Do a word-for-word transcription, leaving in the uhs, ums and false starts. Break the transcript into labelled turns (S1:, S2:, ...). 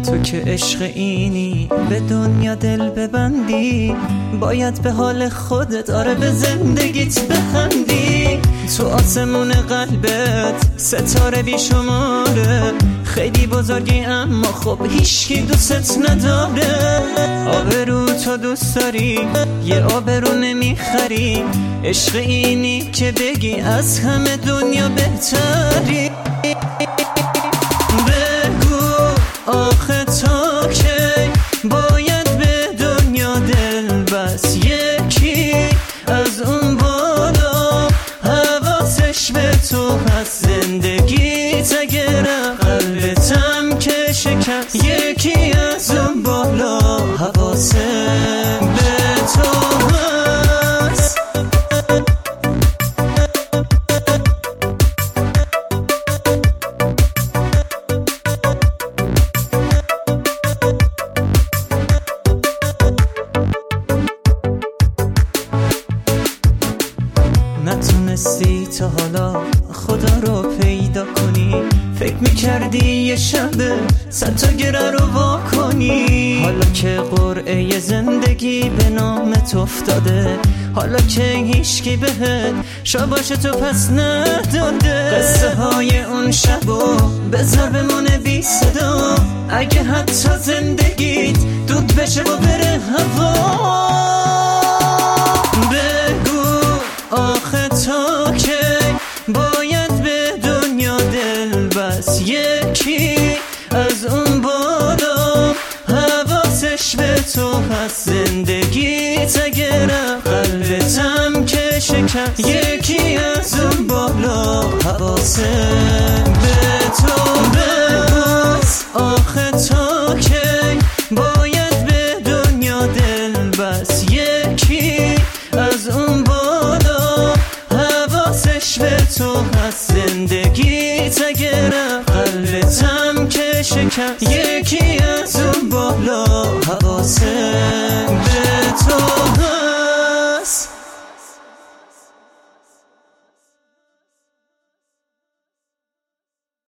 S1: تو که عشق اینی به دنیا دل ببندی، باید به حال خودت آره به زندگیت بخندی. تو آسمون قلبت ستاره بیشماره، خیلی بزرگی اما خب هیچکی دوست نداره. آبرو تو دوست داری یه آبرو نمیخری، عشق اینی که بگی از همه دنیا بهتری. بگو آخه تا کی باید به دنیا دل بس، یکی از اون بالا حواسش به تو هست، زندگیت اگر قلبتم که شکست، یکی از اون بالا حواسم به تو هست. نتونستی تا حالا خدا رو پیدا کنی، فکر میکردی یه شبه صد تا گره رو وا کنی. حالا که قرعه زندگی به نامت افتاده، حالا که هیچکی بهت شاباش تو پس نداده، قصه های اون شبو بذار بمونه بی صدا، اگه حتی زندگیت دود بشه و بره هوا. آخه تا کی باید به دنیا دل بس، یکی از اون بالا حواسش به تو هست، زندگیت اگر قلبتم که شکست، یکی از اون بالا حواسم به تو بس. آخه تا کی باید به دنیا دل بس، یکی از اون بالا حواسش به تو هست، زندگیت اگر قلبتم که شکست، یکی از اون بالا حواسم